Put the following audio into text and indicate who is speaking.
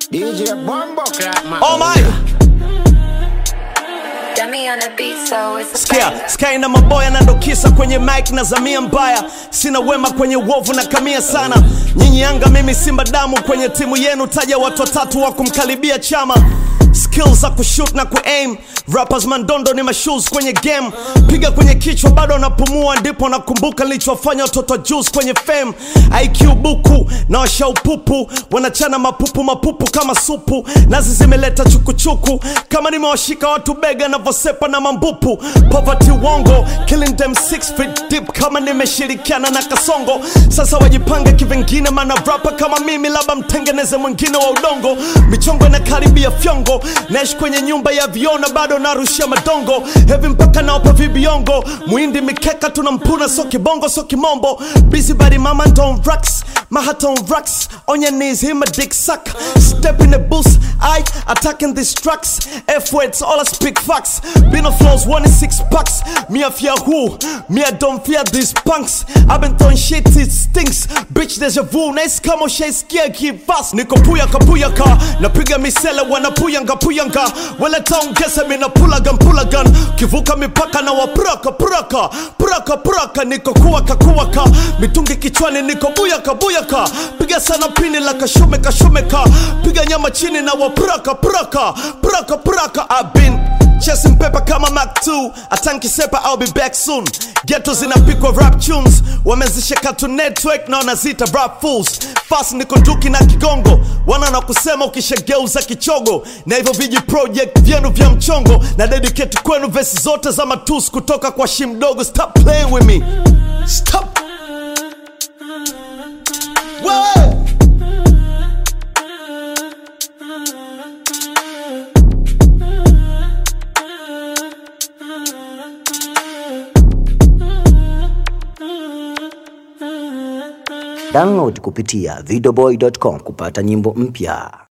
Speaker 1: DJ Bombo Clap, man.
Speaker 2: Oh my! Sky na maboya na ndokisa kwenye mic na zamia mbaya. Sina wema kwenye uovu na kamia sana. Nyinyi Yanga mimi Simba damu kwenye timu yenu. Taja watu watatu wa kumkaribia Chama. Skills za kushoot na kuaim. Rappers mandondo ni mashoes kwenye game. Piga kwenye kichwa bado napumua. Ndipo nakumbuka nilichofanya watoto juice kwenye fame. IQ buku na washa upupu. Wanachana mapupu kama supu. Nazi zimeleta chukuchuku. Kama nimewashika watu bega na vosepa na mambupu. Poverty wongo killing them 6 feet deep. Kama nimeshirikiana na Kasongo. Sasa wajipange kivengine mana rapper kama mimi. Labda mtengeneze mwingine wa udongo. Michongo inakaribia fyongo. Naishi kwenye nyumba ya viona bado narushia madongo. Heavy mpaka naopa vibiongo. Muindi mikeka tunampuna so kibongo so kimombo. Busy body mama don't rocks. Mahata on rocks. On your knees him a dick suck. Step in the booth I attacking these tracks. F-words all I speak facts. Been on floors 1 in 6 packs. Me I fear who? Me I don't fear these punks. I've been throwing shit it stinks. Bitch deja vu. Nice kamo shay skia keep fast. Niko puyaka. Napiga misele wana puyanga. Wale taongeza mina pulagan. Kivuka mipaka na wapuraka. Niko kuwaka. Mitungi kichwani niko buyaka. Piga sana pini la kashumeka. Piga nyama chini na wapuraka. I've been chasing paper kama Mac 2. Atanki sepa I'll be back soon. Ghetto zinapikwa rap tunes. Wamezisha Cartoon Network na wanazita rap fools. Fast niko nduki na kigongo. Wana na kusema ukishageuza kichogo. Na hivyo viji project vyenu vya mchongo. Na dedicate kwenu verse zote za matusi kutoka kwa Shimdogo. Stop playing with me. Stop. Whoa.
Speaker 3: Download kupitia videoboy.com kupata nyimbo mpya.